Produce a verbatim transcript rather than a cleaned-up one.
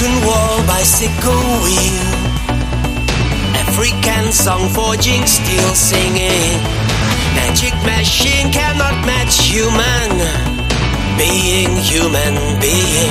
broken wall, bicycle wheel, African song forging, steel singing. Magic machine cannot match human being, human being.